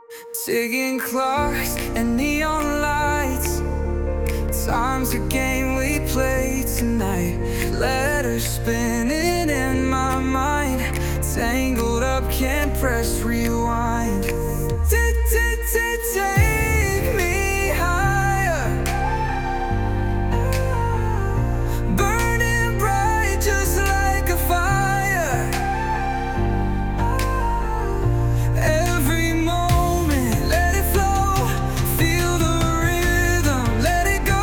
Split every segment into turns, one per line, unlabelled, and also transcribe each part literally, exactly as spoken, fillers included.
Ticking clocks and neon lights. Time's a game we play tonight. Letters spinning in my mind. Tangled up, can't press rewind. Take me higher, burning bright just like a fire. Every moment, let it flow. Feel the rhythm, let it go.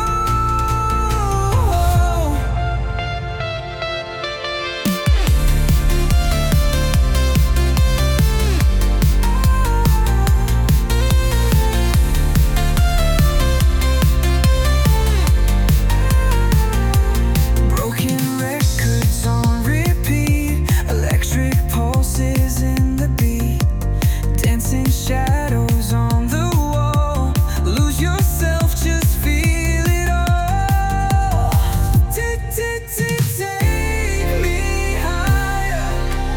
Broken records on repeat, electric pulses in the beat, dancing shadows on the wall. Lose yourself, just feel it all. Take, take, take, take me higher,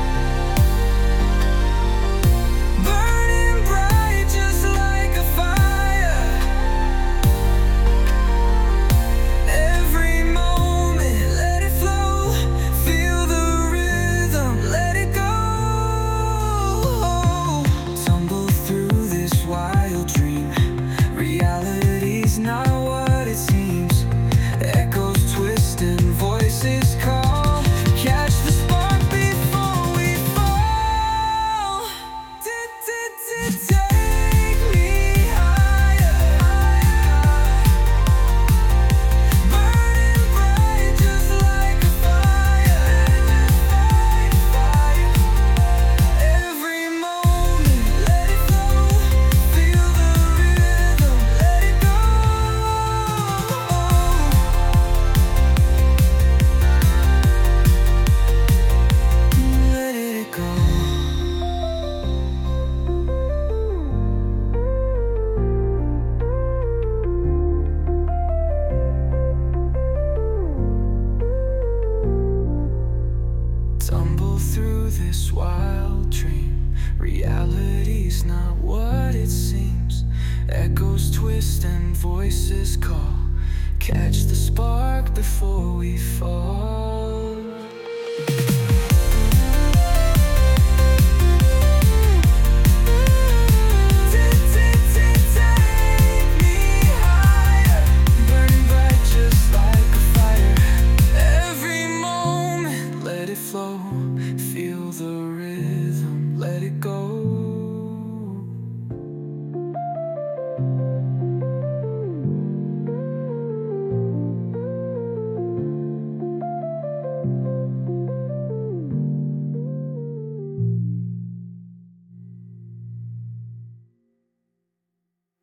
burning bright just like a fire. Every moment, let it flow. Feel the rhythm, let it go. Tumble through this wild dream. Reality's not what it seems. Echoes twist and voices call. Catch the spark before we fall. Take me higher, burning bright just like a fire. Every moment, let it flow. Feel the rhythm, let it go. Let it go. Tumble through this wild dream. Reality's not what it seems. Echoes twist and voices call. Catch the spark before we fall.